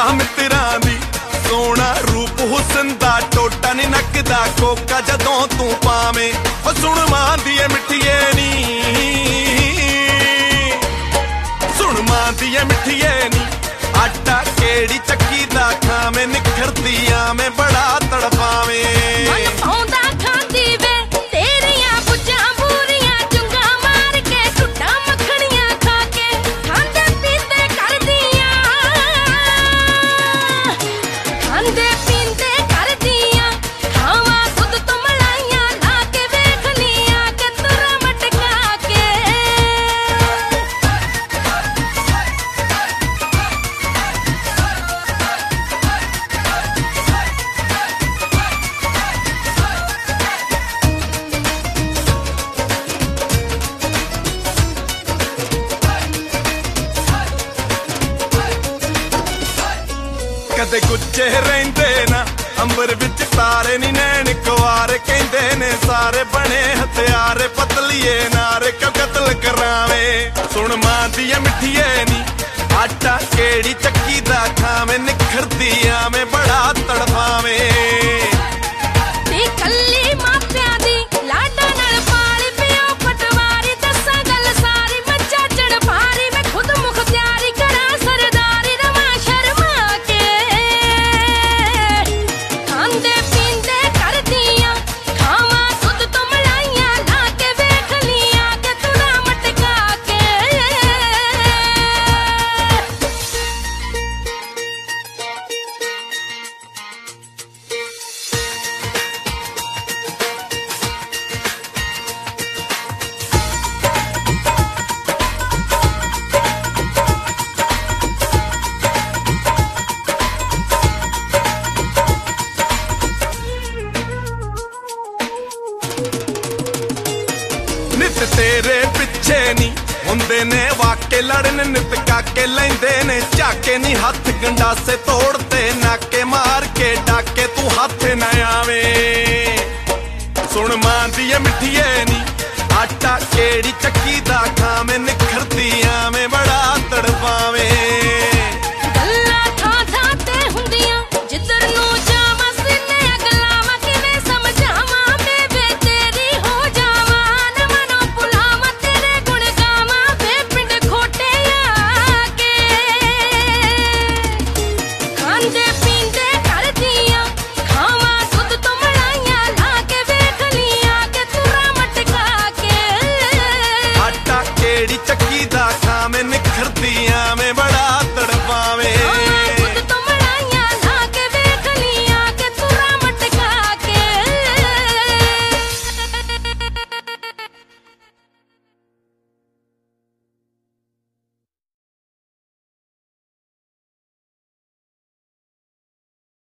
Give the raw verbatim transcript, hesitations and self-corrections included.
मित्रां दी सोना रूप हुसन दा टोटा नी नकदा कोका जदों तू पावे ओ सुन मां दी मिठिए नी सुन मां दी मिठिए नी आटा केड़ी चक्की दा खावे निखरदी आवे बड़ा तड़पावे कदे गुच्चे रहिंदे ना अंबर विच तारे नी नैन कुवारे कहंदे ने सारे बने हथियारे पतलिए नारे क्यों कतल करावे सुन मां दी मिठिए नी आटा केड़ी चक्की दा खावे निखरदी आवे बड़ा तड़पावे तेरे पिछे नी हुंदे ने वाके लड़न नित काके लेंदे ने झाके नी हथ गंडासे तोड़ते नाके मार के डाके तू हाथ न आवे सुन मां दी मिठिए नी आटा केड़ी चक्की दा खावे निखरदी आवे बड़ा तड़पावे